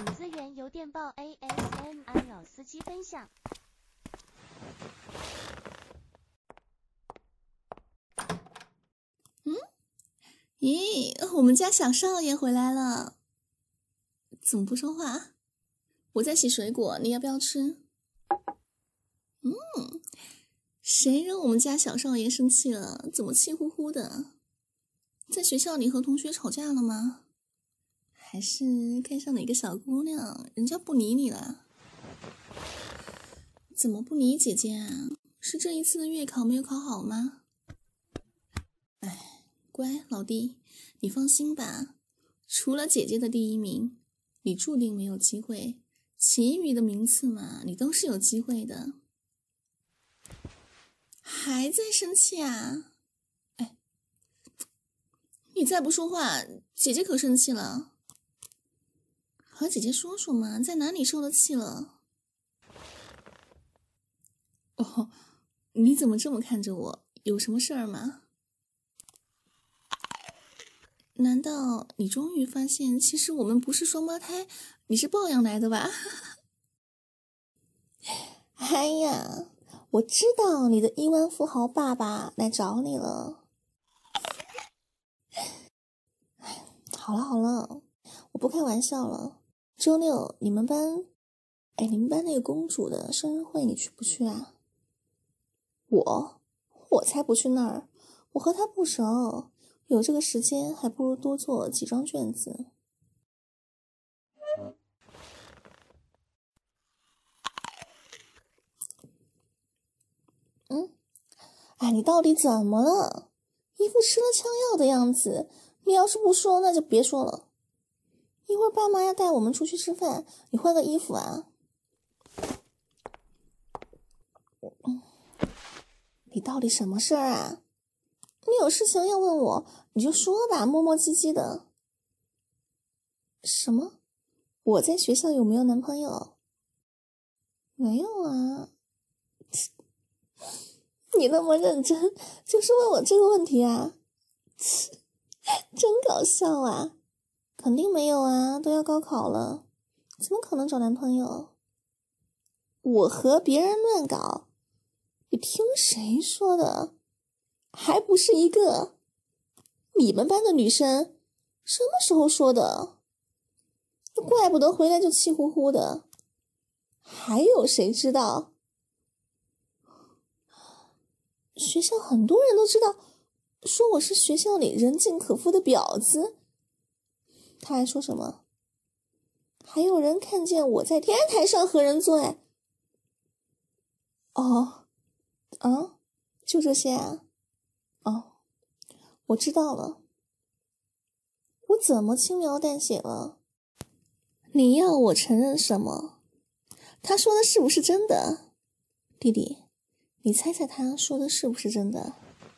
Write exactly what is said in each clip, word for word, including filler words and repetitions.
本资源由电报 A S M R 老司机分享。 嗯，咦，我们家小少爷回来了。怎么不说话？我在洗水果，你要不要吃？嗯，谁惹我们家小少爷生气了？怎么气呼呼的？在学校里和同学吵架了吗？还是看上哪个小姑娘，人家不理你了？怎么不理姐姐啊？是这一次的月考没有考好吗？哎，乖老弟，你放心吧，除了姐姐的第一名，你注定没有机会，其余的名次嘛，你都是有机会的。还在生气啊？哎，你再不说话，姐姐可生气了。和姐姐说说嘛，在哪里受了气了？哦，你怎么这么看着我？有什么事儿吗？难道你终于发现，其实我们不是双胞胎，你是抱养来的吧？哎呀，我知道你的亿万富豪爸爸来找你了。好了好了，我不开玩笑了。周六你们班，哎，你们班那个公主的生日会，你去不去啊？我，我才不去那儿，我和她不熟，有这个时间，还不如多做几张卷子。嗯，哎，你到底怎么了？一副吃了枪药的样子，你要是不说，那就别说了。一会儿爸妈要带我们出去吃饭，你换个衣服啊。你到底什么事儿啊？你有事情要问我，你就说吧，磨磨唧唧的。什么？我在学校有没有男朋友？没有啊。你那么认真，就是问我这个问题啊？真搞笑啊！肯定没有啊，都要高考了，怎么可能找男朋友？我和别人乱搞？你听谁说的？还不是一个？你们班的女生什么时候说的？怪不得回来就气呼呼的。还有谁知道？学校很多人都知道，说我是学校里人尽可夫的婊子。他还说什么？还有人看见我在天台上和人做爱。哦，啊，就这些啊？哦，我知道了。我怎么轻描淡写了？你要我承认什么？他说的是不是真的？弟弟，你猜猜他说的是不是真的？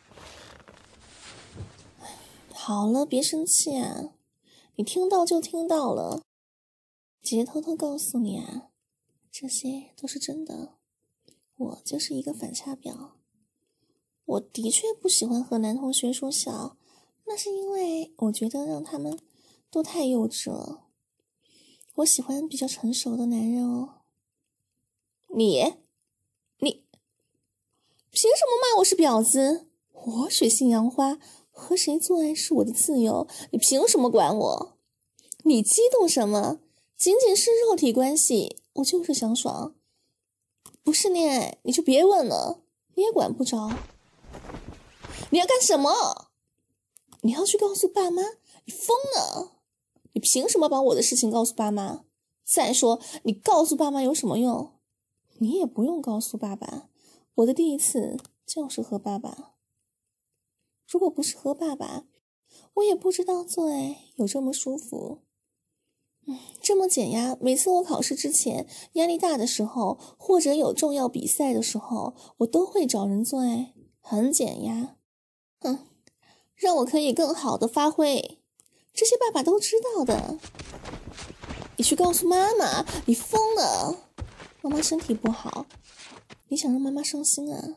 好了，别生气啊，你听到就听到了。姐姐偷偷告诉你啊，这些都是真的。我就是一个反差婊。我的确不喜欢和男同学说笑，那是因为我觉得让他们都太幼稚了。我喜欢比较成熟的男人哦。你，你凭什么骂我是婊子？我水性杨花，和谁做爱是我的自由，你凭什么管我？你激动什么？仅仅是肉体关系，我就是想爽。不是恋爱，你就别问了，你也管不着。你要干什么？你要去告诉爸妈？你疯了！你凭什么把我的事情告诉爸妈？再说，你告诉爸妈有什么用？你也不用告诉爸爸，我的第一次就是和爸爸。如果不是和爸爸，我也不知道做爱有这么舒服。嗯，这么减压。每次我考试之前压力大的时候，或者有重要比赛的时候，我都会找人做爱，很减压。哼，让我可以更好的发挥。这些爸爸都知道的。你去告诉妈妈，你疯了。妈妈身体不好，你想让妈妈伤心啊？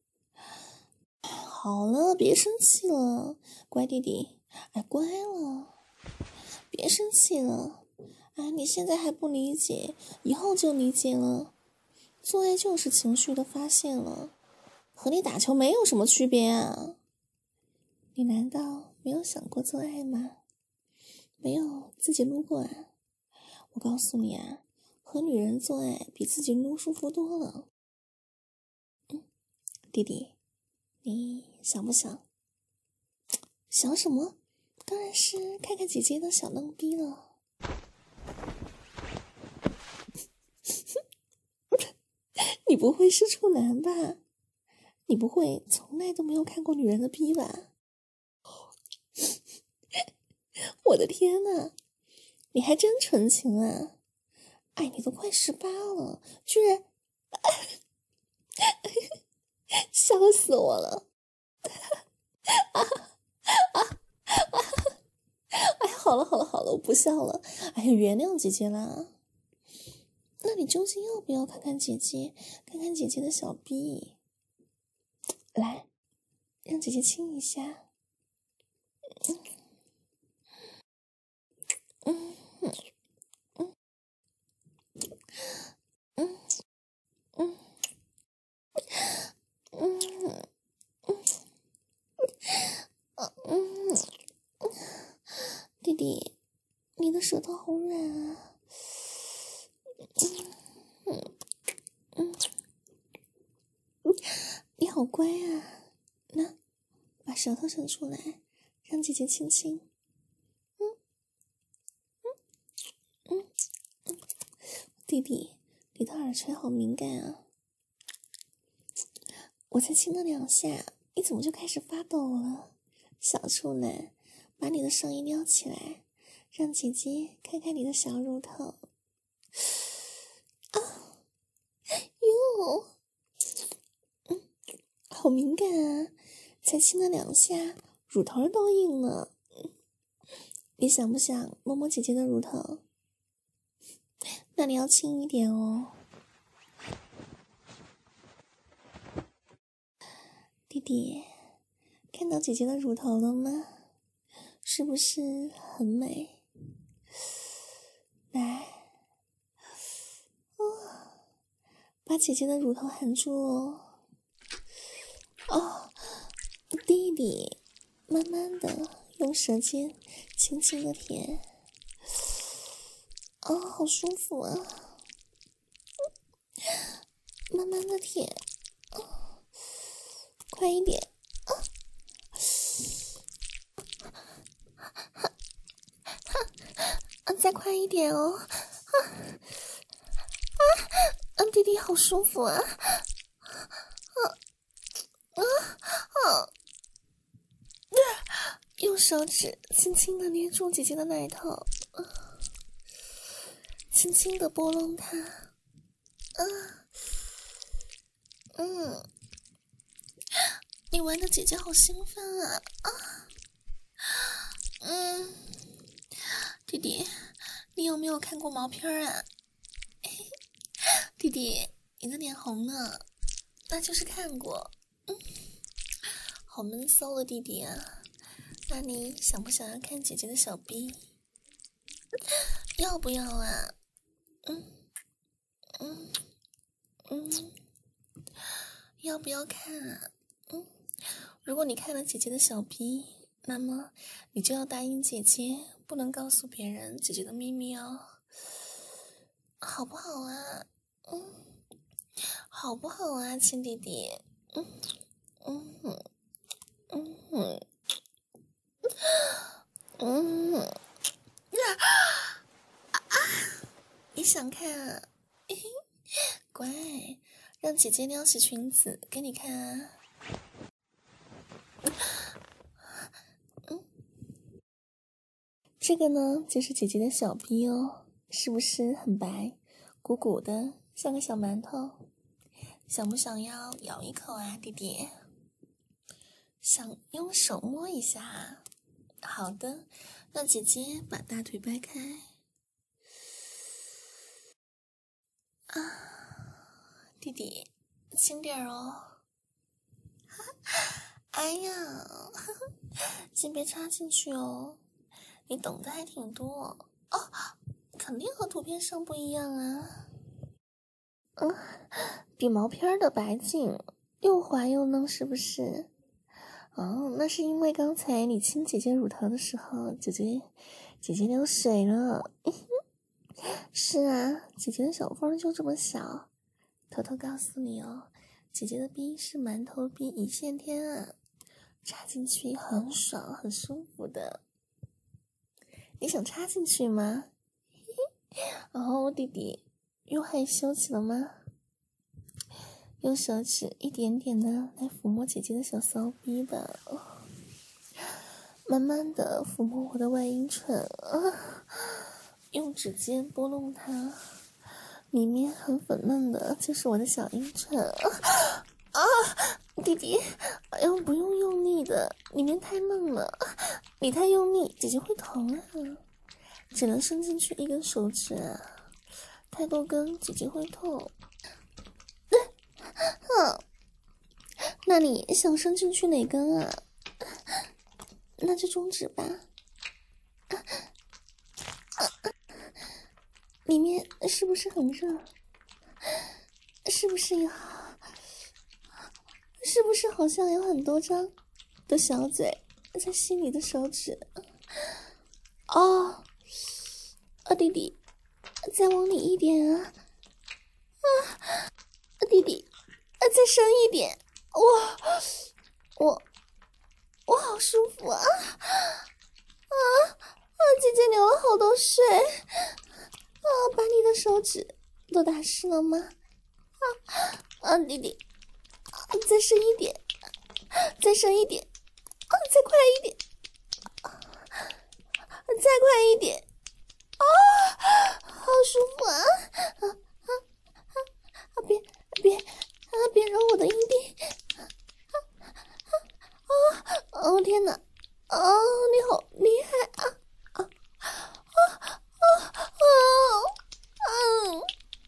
好了，别生气了，乖弟弟，哎，乖了，别生气了。 啊，你现在还不理解，以后就理解了。做爱就是情绪的发泄了，和你打球没有什么区别啊。你难道没有想过做爱吗？没有自己撸过啊？我告诉你啊，和女人做爱比自己撸舒服多了。嗯，弟弟，你想不想？想什么？当然是看看姐姐的小嫩逼了。你不会是处男吧？你不会从来都没有看过女人的逼吧？我的天哪，你还真纯情啊！哎，你都快十八了，居然笑死我了！啊啊啊！哎，好了好了好了，我不笑了。哎呀，原谅姐姐啦。那你究竟要不要看看姐姐，看看姐姐的小臂？来，让姐姐亲一下。嗯嗯嗯嗯嗯嗯嗯嗯，弟弟，你的舌头好软啊！嗯嗯嗯，你好乖啊！那把舌头伸出来，让姐姐亲亲。嗯嗯嗯，弟弟，你的耳垂好敏感啊！我才亲了两下，你怎么就开始发抖了？小处男，把你的上衣撩起来，让姐姐看看你的小乳头。啊，哟，嗯，好敏感啊！才亲了两下，乳头都硬了。你想不想摸摸姐姐的乳头？那你要轻一点哦。弟弟，看到姐姐的乳头了吗？是不是很美？来，哦，把姐姐的乳头含住哦。哦，弟弟，慢慢的用舌尖轻轻的舔。哦，好舒服啊！慢慢的舔，哦，快一点。嗯，再快一点哦！啊啊！嗯，弟弟好舒服啊！啊啊啊！用手指轻轻的捏住姐姐的奶头，啊，轻轻的拨弄它。啊，嗯，你玩的姐姐好兴奋啊！啊，嗯，弟弟，你有没有看过毛片啊？弟弟，你的脸红呢，那就是看过。嗯，好闷骚的弟弟啊，那你想不想要看姐姐的小臂？要不要啊？嗯嗯嗯，要不要看啊？嗯，如果你看了姐姐的小臂，那么你就要答应姐姐，不能告诉别人姐姐的秘密哦，好不好啊？嗯，好不好啊，亲弟弟？嗯嗯嗯嗯嗯嗯，你想看啊？乖，让姐姐撩起裙子给你看啊！嗯，这个呢就是姐姐的小臂哦，是不是很白，鼓鼓的，像个小馒头？想不想要咬一口啊，弟弟？想用手摸一下啊？好的，那姐姐把大腿掰开。啊，弟弟，轻点儿哦。哎呀，先别插进去哦，你懂得还挺多哦。可肯定和图片上不一样啊。嗯，比毛片的白净，又滑又嫩，是不是？哦，那是因为刚才你亲姐姐乳头的时候，姐姐姐姐流水了。是啊，姐姐的小缝就这么小。偷偷告诉你哦，姐姐的逼是馒头逼一线天啊，插进去很爽很舒服的。你想插进去吗？哦，弟弟又害羞起了吗？用手指一点点的来抚摸姐姐的小骚逼吧，慢慢的抚摸我的外阴唇，啊，用指尖拨弄它，里面很粉嫩的，就是我的小阴唇。啊，啊弟弟，哎呦，不用用力的，里面太嫩了，你太用力，姐姐会疼啊，只能伸进去一根手指啊，太多根姐姐会痛。嗯，那你想伸进去哪根啊？那就中指吧。啊啊、里面是不是很热？是不是有？是不是好像有很多张的小嘴在吸你的手指？哦，啊弟弟，再往里一点啊！啊，弟弟，再深一点！哇，我我好舒服啊！啊啊！姐姐流了好多水啊！把你的手指都打湿了吗？啊啊！弟弟，啊，再深一点，再深一点，啊，再快一点，啊，再快一点！啊，好舒服啊！啊啊啊啊！别别啊！别揉我的阴蒂！啊！哦天哪！哦，你好厉害啊！啊啊啊啊！嗯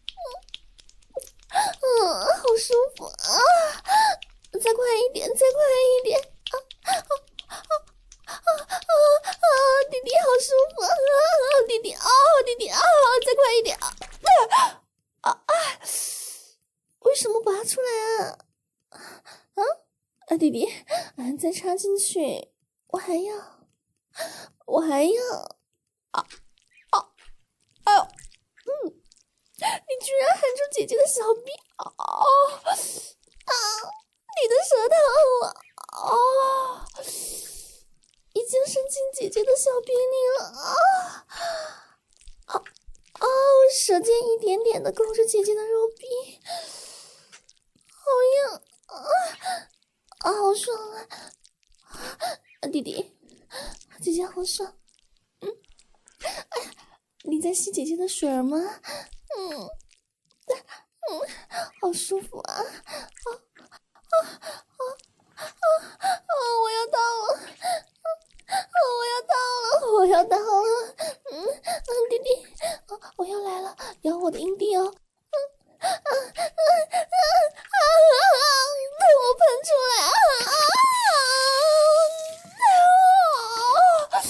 嗯，好舒服啊！再快一点，再快一点！啊啊啊啊啊啊！弟弟好舒服啊！弟弟啊，弟弟啊，再快一点啊！啊啊！为什么拔出来啊？啊啊！弟弟，啊，再插进去，我还要，我还要！啊啊！哎呦！嗯。你居然含住姐姐的小臂！哦啊！你的舌头哦，已经伸进姐姐的小臂里了啊！啊哦，舌尖一点点的勾着姐姐的肉壁，好痒啊！啊，好爽啊！啊，弟弟，姐姐好爽。嗯，哎呀，你在吸姐姐的水儿吗？嗯。嗯，好舒服啊！啊啊啊啊啊！我要到了！啊，我要到了！我要到了！嗯嗯，弟弟，啊，我要来了，咬我的阴蒂哦！嗯啊啊啊啊啊！被我喷出来啊！啊啊！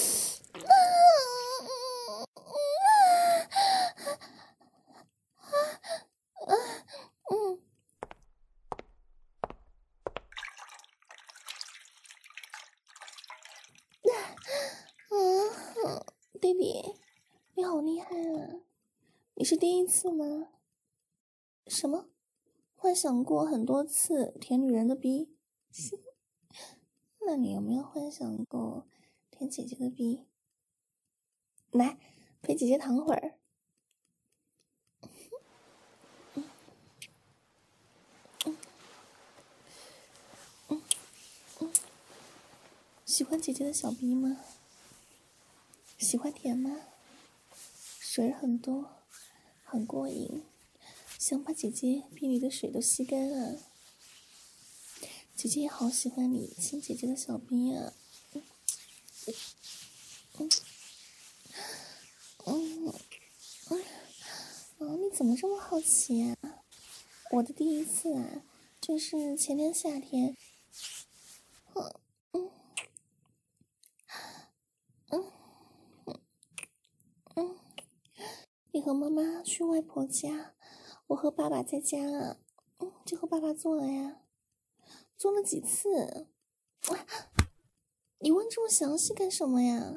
嗯，嗯，弟弟，你好厉害啊！你是第一次吗？什么？幻想过很多次舔女人的逼？那你有没有幻想过舔姐姐的逼？来，陪姐姐躺会儿。嗯嗯嗯嗯，喜欢姐姐的小逼吗？喜欢舔吗？水很多，很过瘾，想把姐姐逼里的水都吸干啊！姐姐也好喜欢你亲姐姐的小逼啊！嗯嗯嗯嗯，哦，你怎么这么好奇啊？我的第一次啊，就是前年夏天。嗯嗯嗯嗯嗯和妈妈去外婆家，我和爸爸在家啊，嗯，就和爸爸做了呀。做了几次？哇，你问这么详细干什么呀？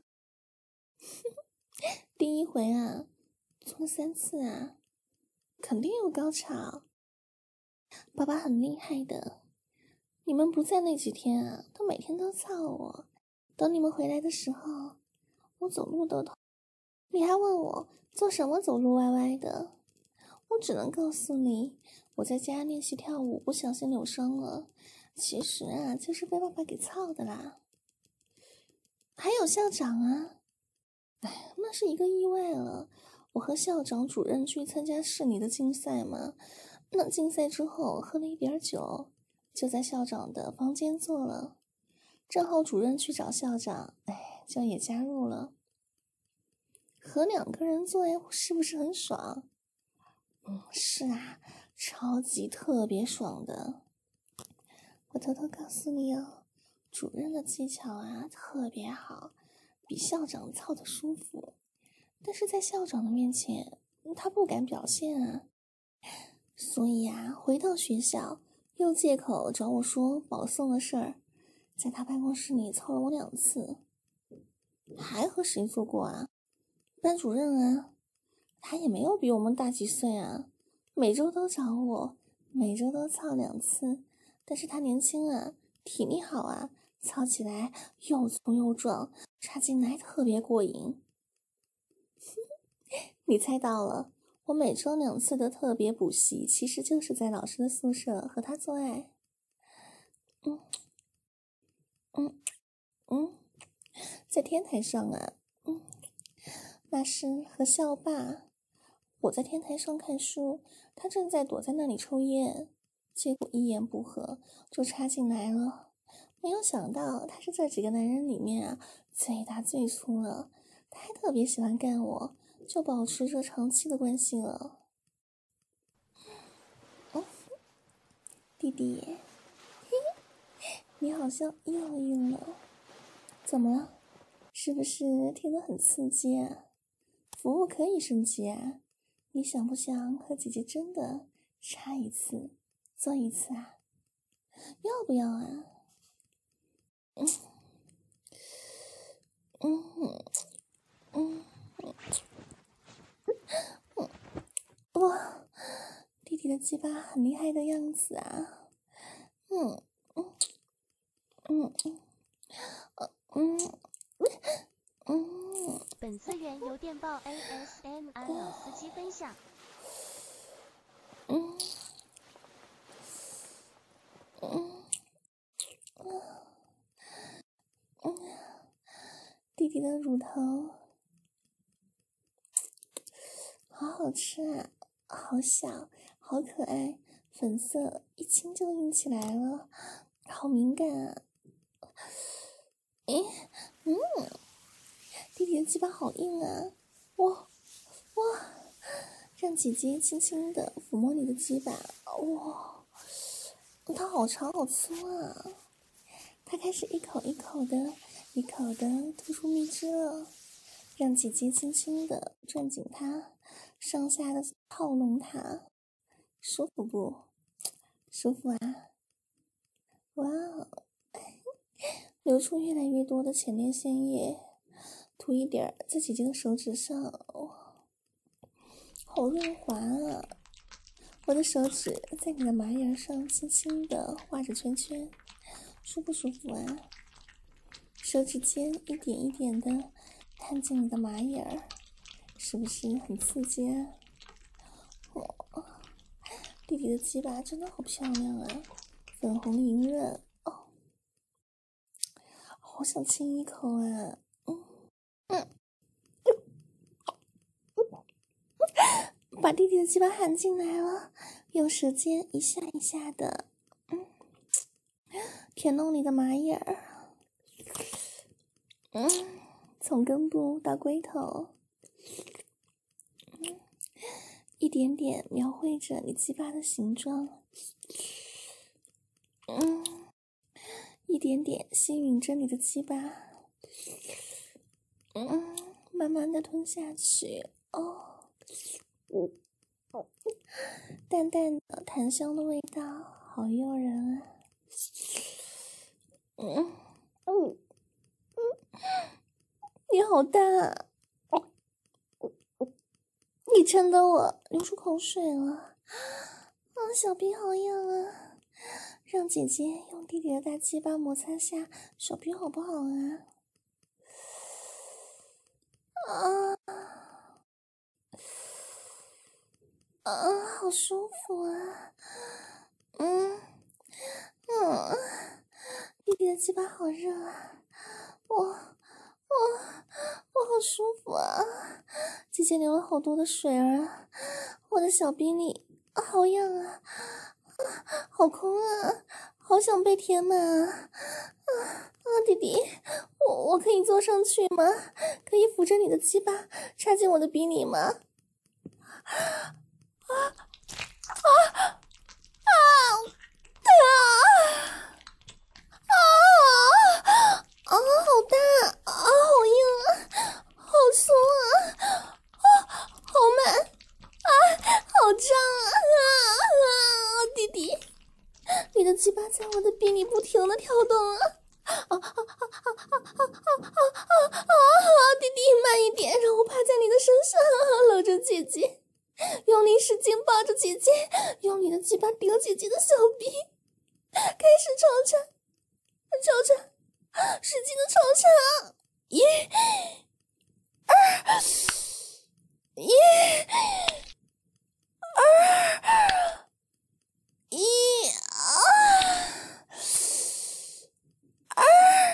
第一回啊，做了三次啊，肯定有高潮。爸爸很厉害的，你们不在那几天啊，他每天都操我。等你们回来的时候，我走路都痛。你还问我做什么走路歪歪的？我只能告诉你，我在家练习跳舞，不小心扭伤了。其实啊，就是被爸爸给操的啦。还有校长啊，哎，那是一个意外了。我和校长主任去参加市里的竞赛嘛，那竞赛之后喝了一点酒，就在校长的房间坐了。正好主任去找校长，哎，就也加入了。和两个人做，是不是很爽？嗯，是啊，超级特别爽的。我偷偷告诉你哦，主任的技巧啊特别好，比校长操的舒服。但是在校长的面前，他不敢表现啊。所以啊，回到学校又借口找我说保送的事儿，在他办公室里操了我两次。还和谁做过啊？班主任啊，他也没有比我们大几岁啊，每周都找我，每周都操两次。但是他年轻啊，体力好啊，操起来又粗又壮，插进来特别过瘾。你猜到了，我每周两次的特别补习，其实就是在老师的宿舍和他做爱。嗯嗯嗯，在天台上啊，嗯，那是和校霸。我在天台上看书，他正在躲在那里抽烟，结果一言不合就插进来了。没有想到他是这几个男人里面啊最大最粗了，他还特别喜欢干我，就保持着长期的关系了。哦，弟弟，你好像又硬了，怎么了？是不是听得很刺激啊？服务可以升级啊！你想不想和姐姐真的插一次，做一次啊？要不要啊？嗯嗯嗯嗯，哇，弟弟的鸡巴很厉害的样子啊！嗯嗯嗯嗯嗯嗯。 本次原由电报 A S M R 老司机分享。 嗯嗯嗯，弟弟的乳头好好吃啊，好小，好可爱，粉色，一亲就硬起来了，好敏感啊！诶，嗯，弟弟的鸡巴好硬啊！哇哇，让姐姐轻轻的抚摸你的鸡巴，哇，它好长好粗啊！他开始一口一口的，一口的吐出蜜汁了，让姐姐轻轻的攥紧它，上下的套弄它，舒服不？舒服啊！哇哦，流出越来越多的前列腺液，涂一点在姐姐的手指上，哇，好润滑啊！我的手指在你的马眼上轻轻的画着圈圈，舒不舒服啊？手指尖一点一点的探进你的马眼儿，是不是很刺激啊？哦，弟弟的鸡巴真的好漂亮啊，粉红莹润哦，好想亲一口啊！嗯嗯，把弟弟的鸡巴含进来了，用舌尖一下一下的，嗯，舔弄你的马眼儿，嗯，从根部到龟头。一点点描绘着你鸡巴的形状，嗯，一点点吸吮着你的鸡巴，嗯，慢慢的吞下去，哦， 淡淡的檀香的味道，好诱人啊！嗯嗯嗯，你好大啊！你撑得我流出口水了啊！小臂好痒啊！让姐姐用弟弟的大鸡巴摩擦下手臂好不好啊？啊啊，好舒服啊！嗯嗯，弟弟的鸡巴好热啊！我我我好舒服啊！姐姐流了好多的水儿啊！我的小臂里好痒啊！好空啊，好想被填满啊！啊啊，弟弟，我我可以坐上去吗？可以扶着你的鸡巴插进我的鼻里吗？啊啊啊啊啊啊！好大啊，好硬啊，好松啊，啊，好满啊，好胀啊！啊啊，弟弟。你的鸡巴在我的鼻里不停的跳动啊！啊啊啊啊啊啊啊啊！弟弟慢一点，让我趴在你的身上，搂着姐姐，用力使劲抱着姐姐，用你的鸡巴顶姐姐的小臂，开始抽插，抽插，使劲的抽插！一、二、一、二。一啊二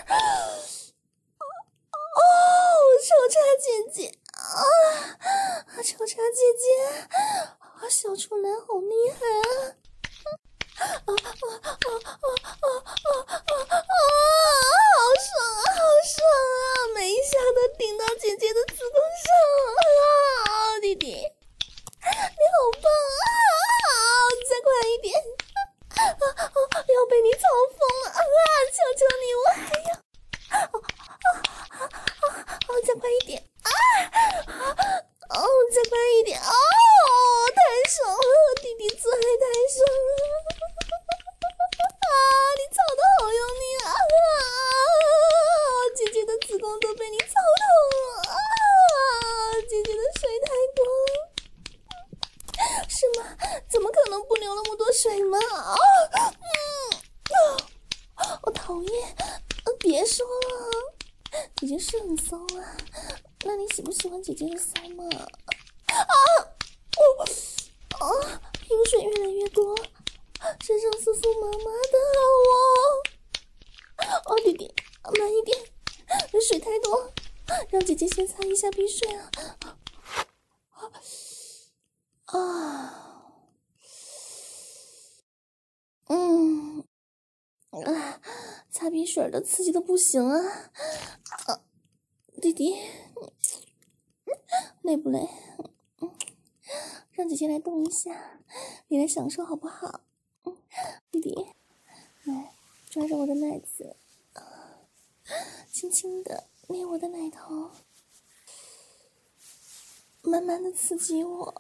哦，抽插姐姐啊，抽插姐姐啊，小处男好厉害啊！啊啊啊啊啊啊啊！好爽啊，好爽啊！每一下都顶到姐姐的子宫上啊，弟弟，你好棒啊！再快一点！啊啊！要被你操疯了啊！求求你，我还要啊啊啊啊！再快一点啊！哦，再快一点哦！太爽了，弟弟做爱太爽了啊！你操的好用力啊！姐姐的子宫都被你操痛了啊！姐姐的水太多了。是吗？怎么可能不流那么多水吗？啊，嗯，啊，我讨厌，别说了，姐姐是很骚啊。那你喜不喜欢姐姐的骚嘛？啊，哦，啊，饮水越来越多，身上酥酥麻麻的哦。哦，弟弟，慢一点，水太多，让姐姐先擦一下鼻水啊。啊，嗯，啊，擦鼻水的刺激的不行啊！啊，弟弟，累不累？嗯，让姐姐来动一下，你来享受好不好？嗯，弟弟，来抓着我的奶子，轻轻的捏我的奶头，慢慢的刺激我。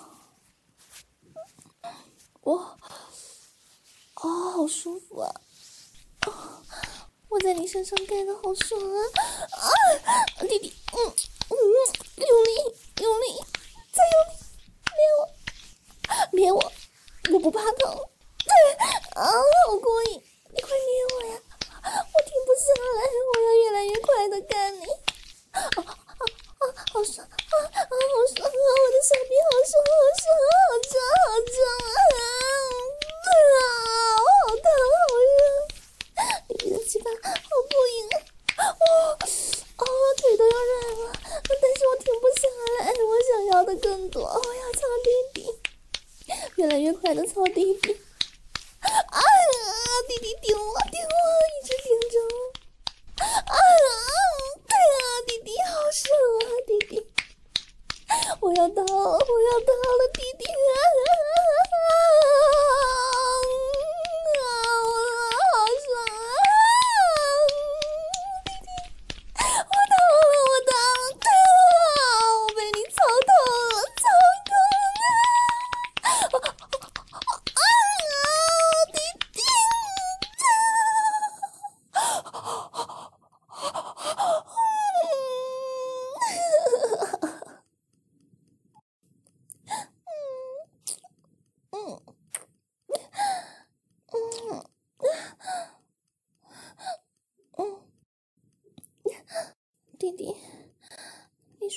我，哦，好舒服啊！哦，我在你身上盖的好爽啊！啊，弟弟，嗯嗯，用力，用力，再用力，捏我，捏我，我不怕疼。啊，好过瘾！你快捏我呀！我停不下来，我要越来越快的干你。啊啊啊！好爽啊啊！好爽啊！我的小臂好爽，好爽，好胀，好胀啊！啊，好烫，好热！弟弟的鸡巴好过瘾啊！哦哦，腿都要软了，但是我停不下来，我想要的更多，我要操弟弟，越来越快的操弟弟。啊！弟弟顶我，顶我，一直顶着我。啊！对啊，弟弟好爽啊，弟弟！我要到了，我要到了，弟弟啊！啊！好爽啊！弟弟，我到了，我到了！啊！我被你操透了，操够了！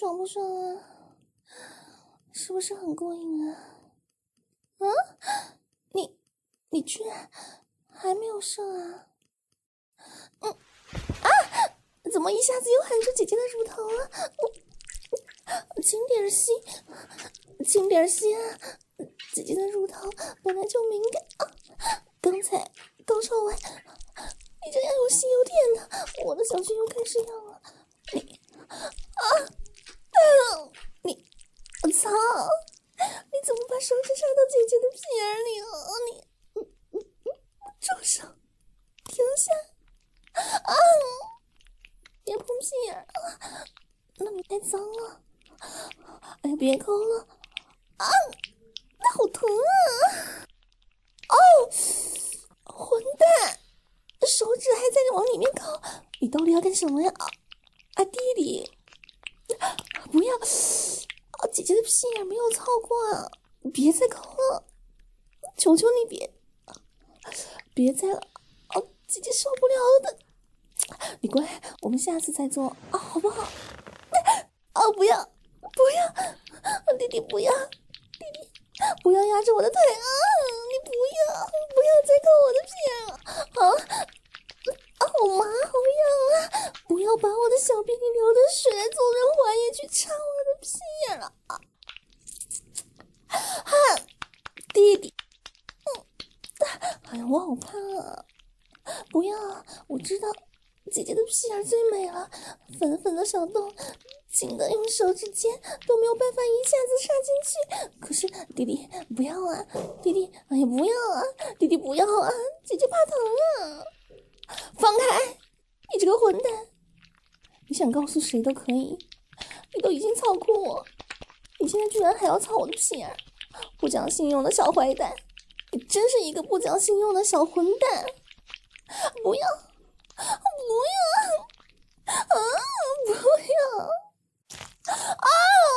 爽不爽啊？是不是很过瘾啊？啊？你你居然还没有上啊？嗯啊！怎么一下子又含住姐姐的乳头了？我轻点吸，轻点吸啊！姐姐的乳头本来就敏感啊，刚才高潮完，你这样有吸有舔的，我的小穴又开始痒了。你啊啊！你我操！你怎么把手指插到姐姐的屁眼里了？你嗯嗯嗯，住手！停下！啊！别碰屁眼啊！那你太脏了！哎呀，别抠了！啊，那好疼啊！哦，混蛋！手指还在往里面靠，你到底要干什么呀？啊，弟弟，不要！啊，姐姐的屁眼没有操过啊！别再抠了，求求你别，别再了！哦，姐姐受不了的。你乖，我们下次再做啊，好不好？啊，不要，不要，弟弟不要，弟弟不要压着我的腿啊！你不要，不要再抠我的屁眼了啊！啊，好麻，好痒啊！不要把我的小臂里流的水纵人滑液去插我的屁眼了啊！哈，弟弟，嗯，哎呀，我好怕啊！不要，我知道。姐姐的屁眼最美了，粉粉的小洞，紧的用手指尖都没有办法一下子插进去。可是弟弟不要啊，弟弟，哎呀不要啊，弟弟不要啊，姐姐怕疼啊！放开！你这个混蛋！你想告诉谁都可以，你都已经操过我，你现在居然还要操我的屁眼，不讲信用的小坏蛋！你真是一个不讲信用的小混蛋！不要！不要！啊！不要！啊！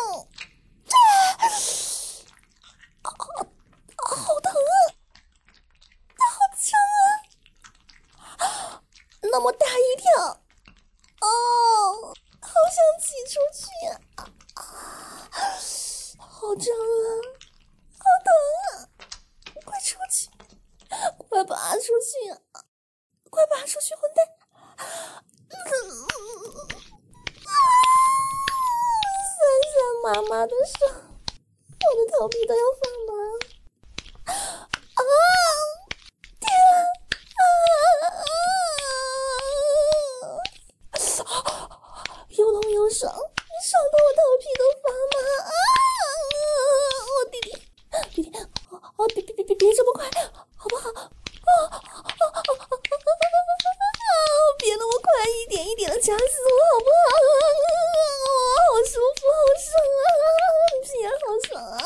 啊！好疼啊！好强啊！那么大一条，哦，好想挤出去呀！啊！好胀啊！好疼啊！快出去！快拔出去啊！快拔出去，混蛋！酸酸麻麻的手，我的头皮都要发麻！啊！天啊！又痛又爽，爽得我头皮都发麻！啊！我弟弟，弟弟，哦，别别别别别这么快，好不好？啊！别那么快，一点一点的夹死我，好不好？好舒服，好爽啊！屁眼好爽啊！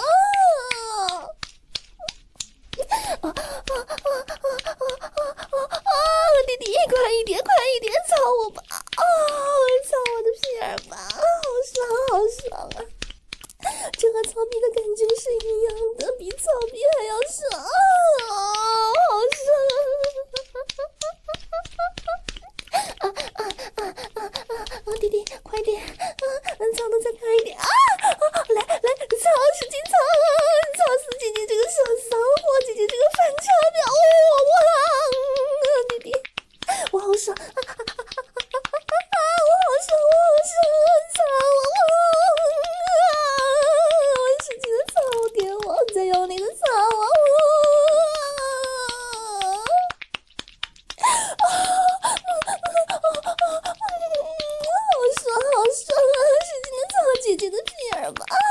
啊啊啊啊啊啊！弟弟，快一点，快一点，操我吧！啊，操我的屁眼吧！好爽，好爽啊！这和操逼的感觉是一样的，比操逼还要爽啊！好爽！啊啊啊啊啊！弟弟，快点！啊，操的再快一点！啊啊！来来，操，使劲操！操死姐姐这个小骚货，姐姐这个反差表！哇哇！弟弟，我好爽！啊啊啊啊！我好爽，我好爽！操我！我使劲的操，点我，再用力的操我！姐姐的屁眼吧，啊，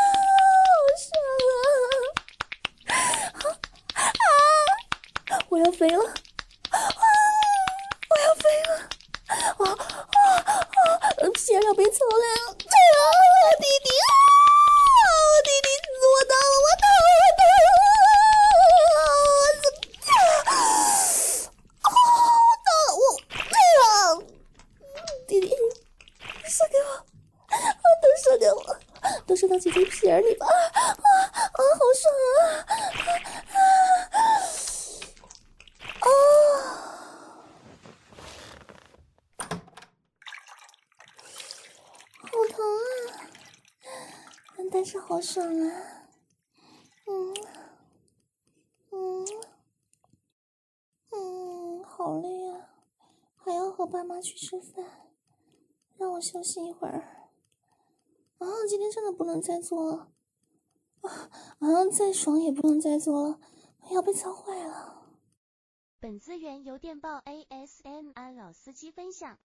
好爽啊！啊啊！我要飞了，啊！我要飞了！啊啊啊！屁眼要被操烂了！对啊，弟弟啊！弟弟我到了，我到了，我到了！我怎么？啊！我到了，我对了，弟弟，射给我！都射给我，都射到姐姐屁眼里吧！啊啊啊！好爽啊！啊！好疼啊！ 但是好爽啊！嗯嗯嗯，好累啊，还要和爸妈去吃饭，让我休息一会儿。啊，今天真的不能再做了。啊啊，再爽也不能再做了，要被操坏了。 本资源由电报 A S M R 老司机分享。